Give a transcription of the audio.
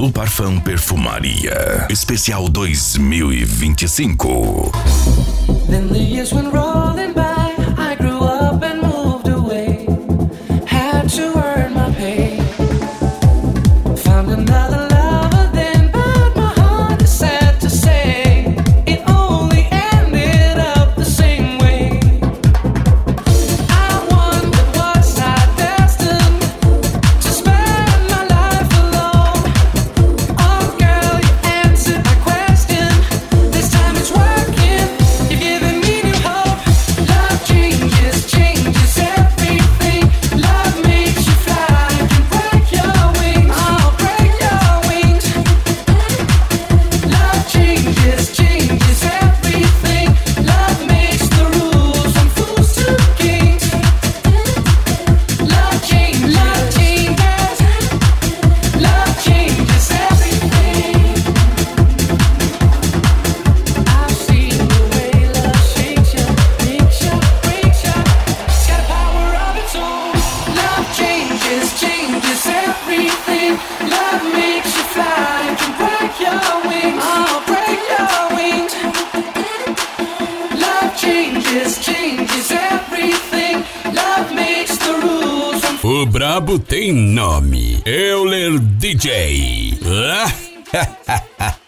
Pablo Parfum Perfumaria Especial 2025. Then the years went rolling by. I grew up and moved away. Had to earn my pay. Found another lover then, but my heart is sad to say it only ended up the same way. I wondered, was I destined to spend my life alone? Oh girl, you answered my question. This time it's working. You're giving me new hope. Love changes everything. Love makes you fly. Can break your wings. Oh, break your wings. Love changes everything. Love makes the rules from fools to kings. Love changes everything. I've seen the way love shakes you, makes you, breaks you. It's got a power of its own. Love changes everything. Love makes you fly. Can break your wings. Oh, break your wings. Love changes everything. Love makes the rules from O brabo tem nome. Euler DJ.